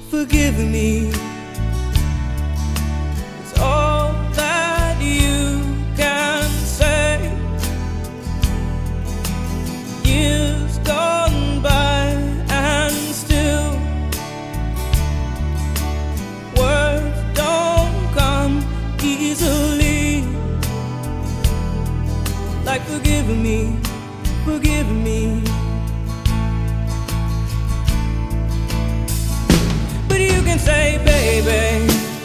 forgive me. It's all that you can say. Years gone by and still words don't come easily. Like forgive me, forgive me. You can say, baby,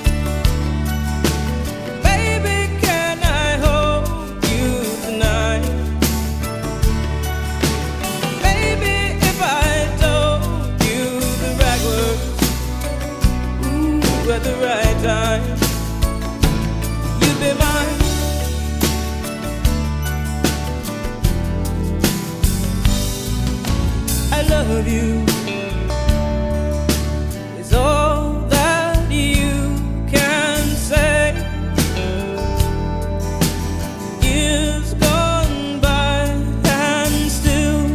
baby, can I hold you tonight? Baby, if I told you the right words, ooh, at the right time, you'd be mine. I love you. All that you can say. Years gone by and still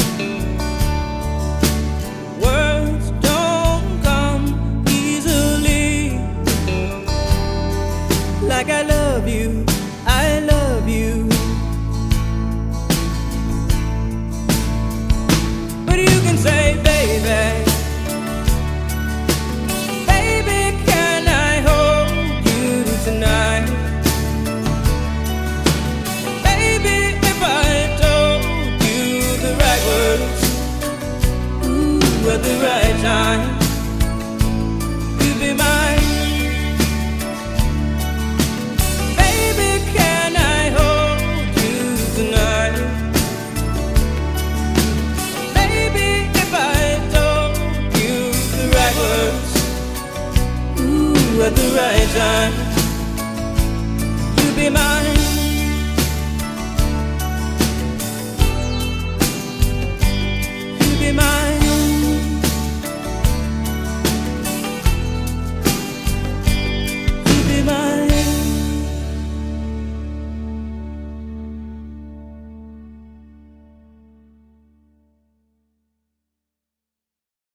words don't come easily. Like I love you, I love you. But you can say, baby, at the right time, you'll be mine. Baby, can I hold you tonight? Baby, if I told you the right words, ooh, at the right time, you'll be mine.